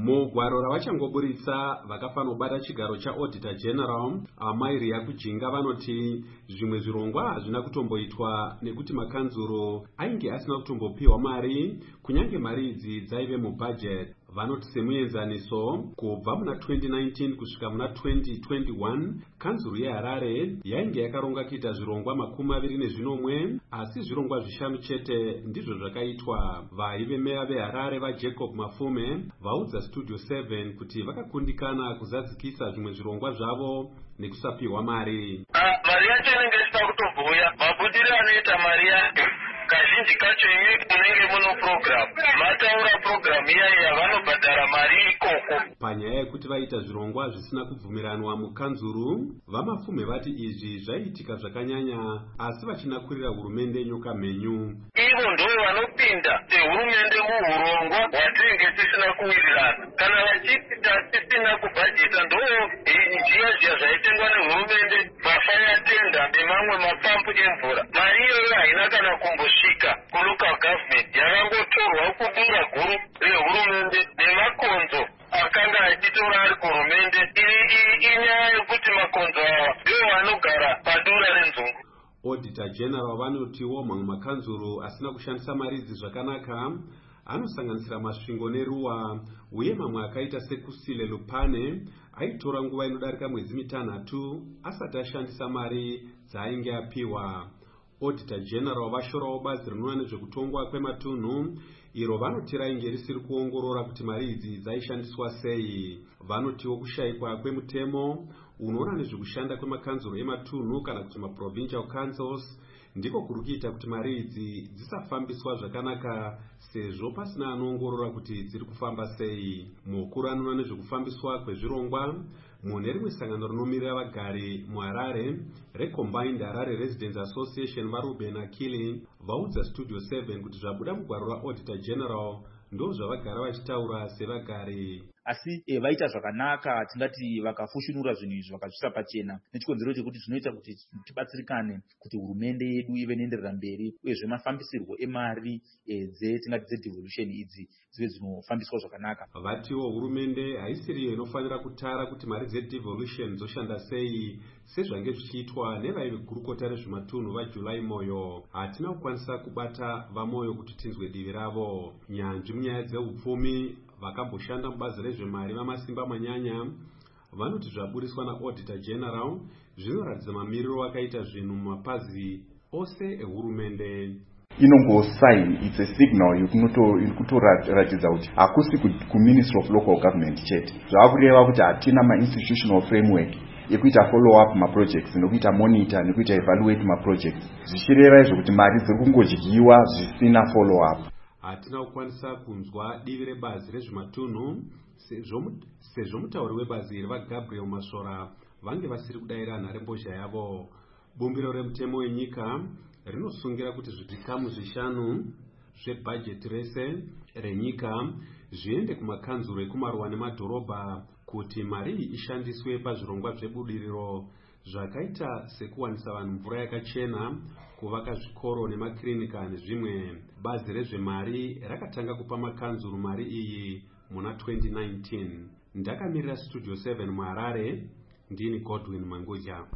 Mugwaro ravachangoburitsa vakafanobata chigaro chaauditor general amairi yakujinga vanoti zvimwe zvirongwa hazvina kutomboitwa nekuti makanzuro ainge asina kutombopiwa mari kunyange mari idzi dzaive mubudget. Vanoti semuenzaniso kubva muna 2019 kusvika muna 2021 kanzuro yeHarare yainge yakaronga kuita zvirongwa 21 asi zvirongwa 5 chete ndizvo zvakaitwa. Vaive meya veHarare vaJacob Mafume vaudza Studio 7 kuti vakakundikana kuzadzikisa zvimwe zvirongwa zvavo nekusapiwa mari. Mari yacho inenge isina kutobhuya mabudiro anoita mari yacho kazhinji kacho imi munenge muno program mataura program iyayi yavanobhadhara mari ikoko. Panyaya yekuti vaita zvirongwa zvisina kubvumiranwa mukanzuru, vaMafume vati izvi zvaiitika zvakanyanya asi vachinakurira hurumende nyoka mhenyu. Ivo ndivo vanopinda sehurumende muhurongwa hwatinenge tisina kuwirirana. Kana vachipinda tisina kubhajeta ndoo zviya zvaitengwa nehurumende mafaya tenda nemamwe mapampu emvura. Mari iyoyo haina kana kumbosvika kulocal government, yakangotorwa kudura guru rehurumende nemakonzo akanga achitora ari kuhurumende. Inyaya yekuti makonzo ava ndivo vanogara padura renzungu. Auditor General vanotiwo mamwe makanzuro asina kushandisa mari idzi zvakanaka anosanganisira Masvingo neRuwa uye mamwe akaita seKusile Lupane aitora nguva inodarika mwedzi 6 asati ashandisa mari dzaainge apiwa. Auditor General vashorawo bazi rinoona nezvekutongwa kwematunhu iro vanoti rainge risiri kuongorora kuti mari idzi dzaishandiswa sei. Vanotiwo kushayikwa kwemutemo unoona nezvekushanda kwemakanzuro ematunhu kana kuti maprovincial councils ndiko kuri kuita kuti mari idzi dzisafambiswa zvakanaka sezvo pasina anoongorora kuti dziri kufamba sei. Mukuru anoona nezvekufambiswa kwezvirongwa mune rimwe sangano rinomirira vagari muHarare reCombined Harare Residents Association vaRuben Akili vaudza Studio 7 kuti zvabuda mugwaro raAuditor General ndo zvavagara vachitaura sevagari. Asi vaita zvakanaka tingati vakafushunura zvinhu izvi vakazvisa pachena nechikonzero chekuti zvinoita kuti tibatsirikane kuti hurumende yedu ive neenderera mberi uyezve mafambisirwo emari tingati dzedevolution idzi dzive dzinofambiswa zvakanaka. Vatiwo hurumende haisiriyo inofanira kutara kuti mari dzedevolution dzoshanda sei sezvange zvichiitwa nevaive gurukota rezvematunhu vaJuly Moyo. Hatina kukwanisa kubata vaMoyo kuti tinzwe divi ravo. Nyanzvi munyaya dzeupfumi vakamboshanda mubazi rezvemari vamasimba manyanya vanoti zvaburiswa naAuditor General zvinoratidza mamiriro akaita zvinhu mumapazi ose ehurumende. Inongosign, it's a signal yekutoratidza kuti hakusi kuMinistry of Local Government chete. Zvavakureva kuti hatina ma-institutional framework yekuita follow up maprojects nekuita monitor nekuita evaluate maprojects. Zvichireva izvo kuti mari dziri kungodyiwa zvisina follow up. Hatina kukwanisa kunzwa divi rebazi rezvematunhu sezvo mutauri webazi iri vaGabriel Masora vange vasiri kudayira nharembozha yavo. Bumbiro remutemo wenyika rinosungira kuti zvikamu 5 zvebhajeti rese renyika zviende kumakanzuro ekumaruwa nemadhorobha kuti mari ishandiswe pazvirongwa zvebudiriro zvakaita sekuwanisa vanhu mvura yakachena, kuvaka zvikoro nemakirinika nezvimwe. Bazi rezvemari rakatanga kupa makanzuro mari iyi muna 2019. Ndakamirira Studio 7 muHarare, ndini Godwin Manguja.